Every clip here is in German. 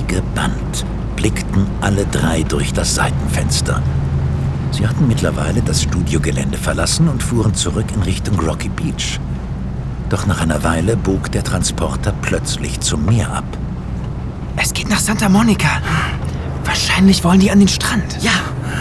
Wie gebannt blickten alle drei durch das Seitenfenster. Sie hatten mittlerweile das Studiogelände verlassen und fuhren zurück in Richtung Rocky Beach. Doch nach einer Weile bog der Transporter plötzlich zum Meer ab. Es geht nach Santa Monica. Wahrscheinlich wollen die an den Strand. Ja.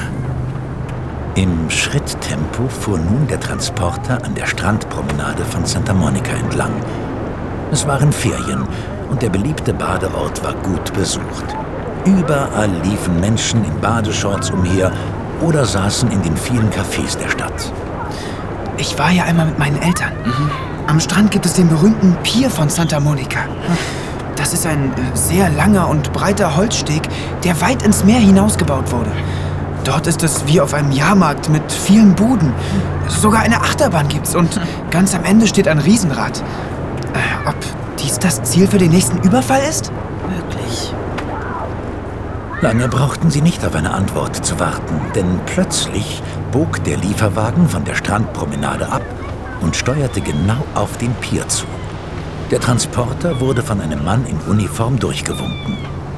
Im Schritttempo fuhr nun der Transporter an der Strandpromenade von Santa Monica entlang. Es waren Ferien und der beliebte Badeort war gut besucht. Überall liefen Menschen in Badeshorts umher oder saßen in den vielen Cafés der Stadt. Ich war ja einmal mit meinen Eltern. Am Strand gibt es den berühmten Pier von Santa Monica. Das ist ein sehr langer und breiter Holzsteg, der weit ins Meer hinausgebaut wurde. Dort ist es wie auf einem Jahrmarkt mit vielen Buden. Sogar eine Achterbahn gibt's und ganz am Ende steht ein Riesenrad. Ob dies das Ziel für den nächsten Überfall ist? Möglich. Lange brauchten sie nicht auf eine Antwort zu warten, denn plötzlich bog der Lieferwagen von der Strandpromenade ab und steuerte genau auf den Pier zu. Der Transporter wurde von einem Mann in Uniform durchgewunken.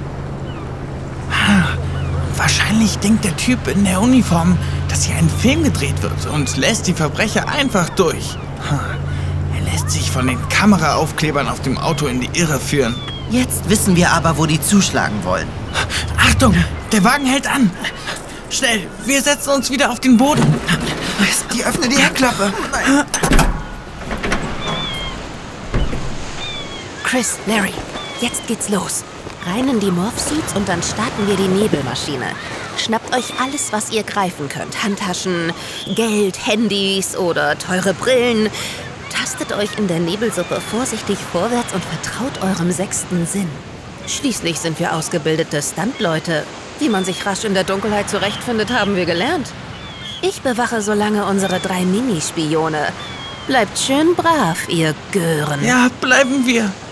Wahrscheinlich denkt der Typ in der Uniform, dass hier ein Film gedreht wird und lässt die Verbrecher einfach durch. Er lässt sich von den Kameraaufklebern auf dem Auto in die Irre führen. Jetzt wissen wir aber, wo die zuschlagen wollen. Achtung, der Wagen hält an. Schnell, wir setzen uns wieder auf den Boden. Die öffne die Heckklappe. Chris, Larry, jetzt geht's los. Rein in die Morphsuits und dann starten wir die Nebelmaschine. Schnappt euch alles, was ihr greifen könnt. Handtaschen, Geld, Handys oder teure Brillen. Tastet euch in der Nebelsuppe vorsichtig vorwärts und vertraut eurem sechsten Sinn. Schließlich sind wir ausgebildete Stuntleute. Wie man sich rasch in der Dunkelheit zurechtfindet, haben wir gelernt. Ich bewache so lange unsere 3 Minispione. Bleibt schön brav, ihr Gören. Ja, bleiben wir.